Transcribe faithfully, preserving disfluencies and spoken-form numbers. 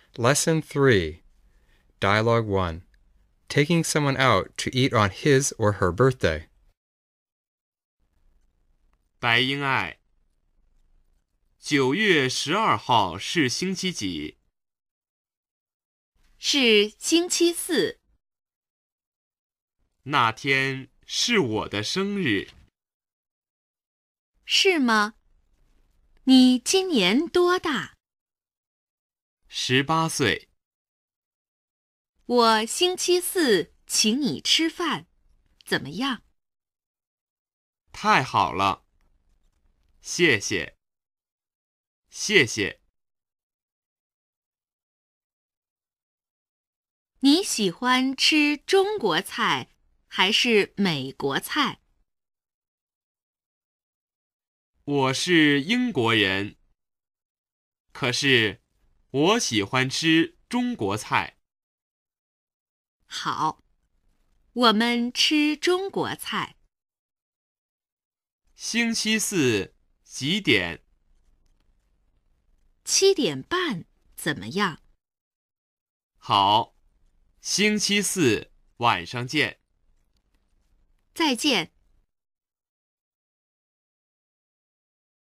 Lesson three, Dialogue one, Taking someone out to eat on his or her birthday. 白英爱，九月十二号是星期几？ 是星期四。 那天是我的生日。 是吗？你今年多大？ 十八岁。 我星期四请你吃饭，怎么样？ 太好了，谢谢，谢谢。 你喜欢吃中国菜还是美国菜？ 我是英国人，可是我喜欢吃中国菜。 好，我们吃中国菜。 星期四几点？ 七点半，怎么样？ 好，星期四晚上见。 再见。